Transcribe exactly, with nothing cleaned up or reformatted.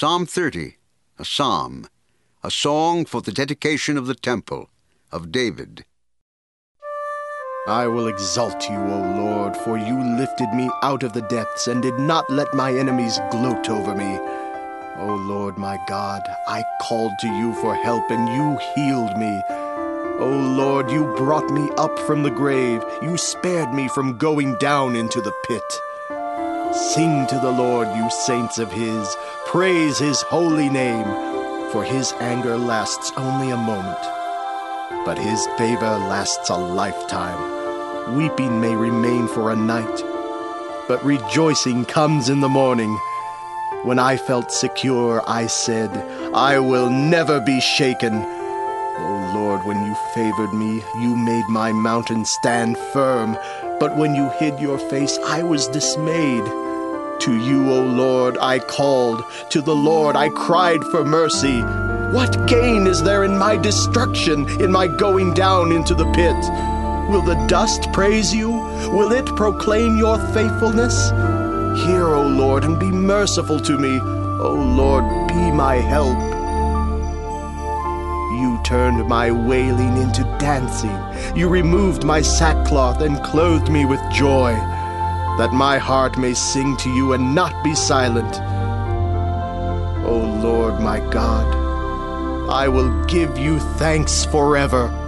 Psalm thirty, a psalm, a song for the dedication of the temple of David. I will exalt you, O Lord, for you lifted me out of the depths and did not let my enemies gloat over me. O Lord my God, I called to you for help and you healed me. O Lord, you brought me up from the grave. You spared me from going down into the pit. Sing to the Lord, you saints of his. Praise his holy name, for his anger lasts only a moment, but his favor lasts a lifetime. Weeping may remain for a night, but rejoicing comes in the morning. When I felt secure, I said, I will never be shaken. O Lord, when you favored me, you made my mountain stand firm. But when you hid your face, I was dismayed. To you, O Lord, I called. To the Lord I cried for mercy. What gain is there in my destruction, in my going down into the pit? Will the dust praise you? Will it proclaim your faithfulness? Hear, O Lord, and be merciful to me. O Lord, be my help. You turned my wailing into dancing. You removed my sackcloth and clothed me with joy, that my heart may sing to you and not be silent. O Lord my God, I will give you thanks forever.